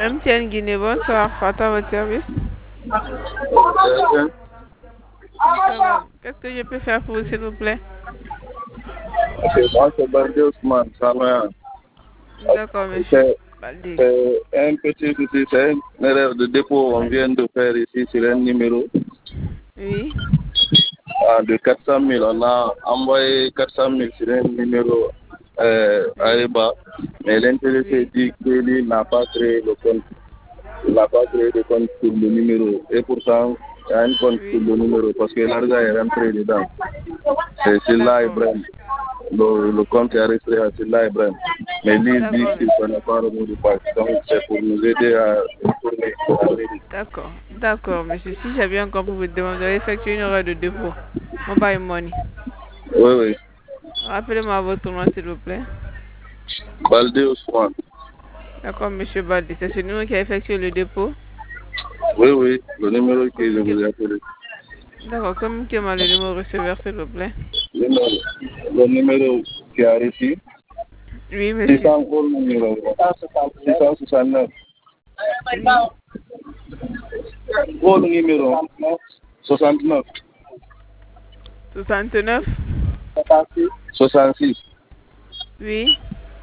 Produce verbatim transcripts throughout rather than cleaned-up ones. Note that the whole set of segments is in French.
M T N Guinée, bonsoir. Fata, votre service. Euh, Ça va. Qu'est-ce que je peux faire pour vous, s'il vous plaît? Ok, moi c'est Baldé Ousmane, ça va. D'accord, monsieur. C'est Baldé. c'est un petit souci, c'est une erreur de dépôt. On vient de faire ici sur un numéro Oui. ah, de quatre cent mille. On a envoyé quatre cent mille sur un numéro euh, à Oui. Eba, mais l'intéressé Oui. dit qu'il n'a pas créé le compte. Il n'a pas créé de compte sur le numéro. Et pourtant, il y a un compte sur Oui. le numéro parce que l'argent est rentré dedans. C'est Silla D'accord, Ibrahim. monsieur. Le, le compte est resté à Silla Ibrahim. Mais lui il dit D'accord, qu'il monsieur. ne connaît pas le mot de passe. Donc, c'est pour nous aider à retourner à la mairie. D'accord. D'accord, monsieur. Si j'ai bien compris votre demande, vous avez effectué une erreur de dépôt. Mobile money. Oui, oui. Rappelez-moi votre nom, s'il vous plaît. Baldé Ousmane. D'accord, monsieur Baldé. C'est ce numéro qui a effectué le dépôt. Oui, oui. Le numéro que je Communiquez. vous ai appelé. D'accord, communiquez-moi le numéro receveur, s'il vous plaît. Le, numéro- le numéro qui a reçu, Oui, monsieur. six cents le numéro. six cent soixante-neuf. Oui. Le numéro soixante-neuf. soixante-neuf. soixante-six. Oui.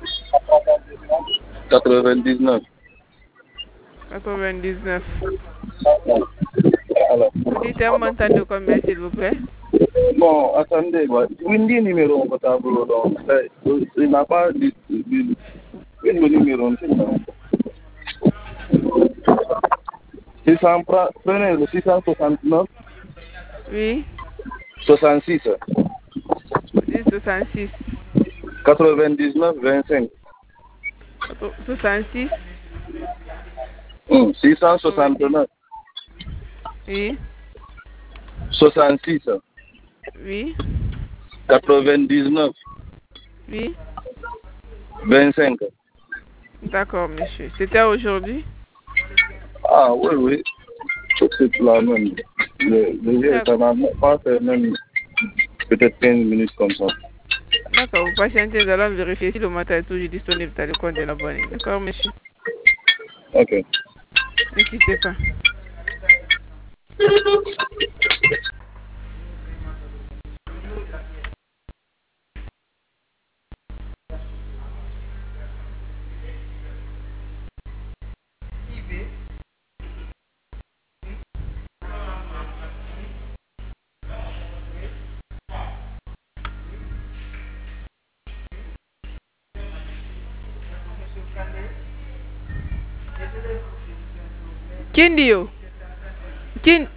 quatre-vingt-dix-neuf. quatre-vingt-dix-neuf. Alors. Vous dites un montant de combien, s'il vous plaît? Bon, attendez, ouais. Windy numéro au tableau, donc, c'est- il n'a pas dit, dit- le numéro, c'est ça. six cents, pre- prenez le six cent soixante-neuf, Oui. soixante-six, Vous dites soixante-six. quatre-vingt-dix-neuf, vingt-cinq. soixante-six. Hum, quatre-vingt-dix. six cent soixante-neuf, Oui. soixante-six, Oui. quatre-vingt-dix-neuf, Oui. vingt-cinq. D'accord, monsieur. C'était aujourd'hui? Ah, oui, oui. C'est la même. Le, le, ça n'a pas fait même peut-être quinze minutes comme ça. D'accord, vous patientez, nous allons vérifier si le montant est toujours disponible dans le compte de l'abonné. D'accord, monsieur? Ok. Ne quittez pas. Kindio. Kin.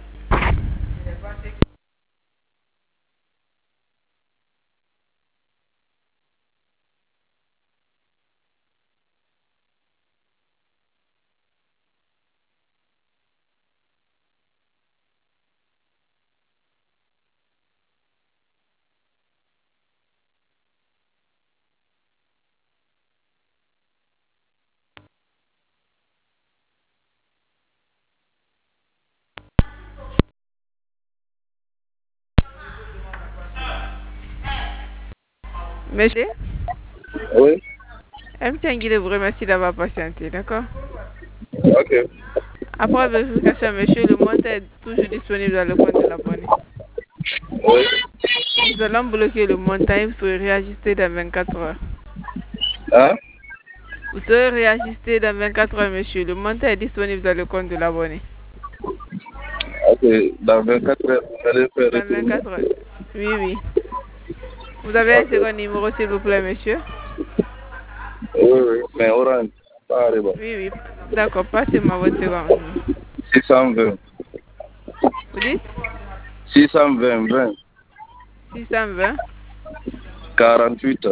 Monsieur? Oui. M T N Guinée vous remercie d'avoir patienté, d'accord? Ok. Après vérification, monsieur, le montant est toujours disponible dans le compte de l'abonné. Oui. Nous allons bloquer le montant et vous serez réajusté dans vingt-quatre heures. Hein? Vous serez réajusté dans vingt-quatre heures, monsieur. Le montant est disponible dans le compte de l'abonné. Ok. Dans vingt-quatre heures, vous allez faire Dans retourner. vingt-quatre heures. Oui, oui. Vous avez un Ok. second numéro, s'il vous plaît, monsieur? Oui, oui. Mais orange, ça arrive. Oui, oui. D'accord, passez-moi votre second. six cent vingt. Vous dites? six cent vingt, vingt. six cent vingt. quarante-huit.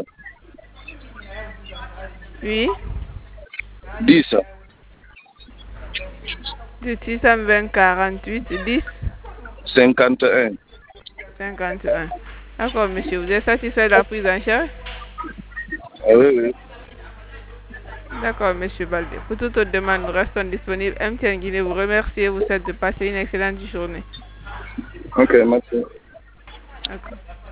Oui. dix. De six cent vingt, quarante-huit, dix, cinquante et un. cinquante et un. D'accord, monsieur. Vous êtes satisfait de la prise en charge? Ah, oui, oui. D'accord, monsieur Baldé. Pour toute autre demande, nous restons disponibles. M T N Guinée vous remercie et vous souhaite de passer une excellente journée. Ok, merci. D'accord.